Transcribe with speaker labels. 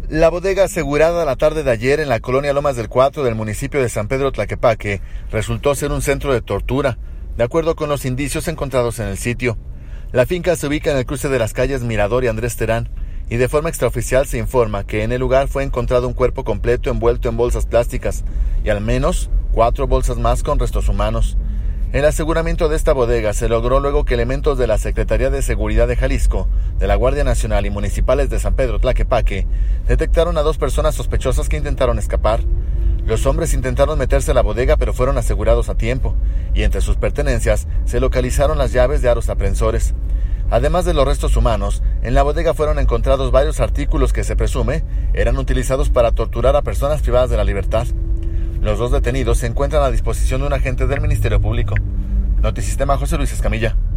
Speaker 1: La bodega asegurada la tarde de ayer en la colonia Lomas del Cuatro del municipio de San Pedro Tlaquepaque resultó ser un centro de tortura, de acuerdo con los indicios encontrados en el sitio. La finca se ubica en el cruce de las calles Mirador y Andrés Terán, y de forma extraoficial se informa que en el lugar fue encontrado un cuerpo completo envuelto en bolsas plásticas y al menos 4 bolsas más con restos humanos. El aseguramiento de esta bodega se logró luego que elementos de la Secretaría de Seguridad de Jalisco, de la Guardia Nacional y municipales de San Pedro Tlaquepaque detectaron a 2 personas sospechosas que intentaron escapar. Los hombres intentaron meterse a la bodega pero fueron asegurados a tiempo, y entre sus pertenencias se localizaron las llaves de aros aprensores. Además de los restos humanos, en la bodega fueron encontrados varios artículos que se presume eran utilizados para torturar a personas privadas de la libertad. Los 2 detenidos se encuentran a disposición de un agente del Ministerio Público. Notisistema, José Luis Escamilla.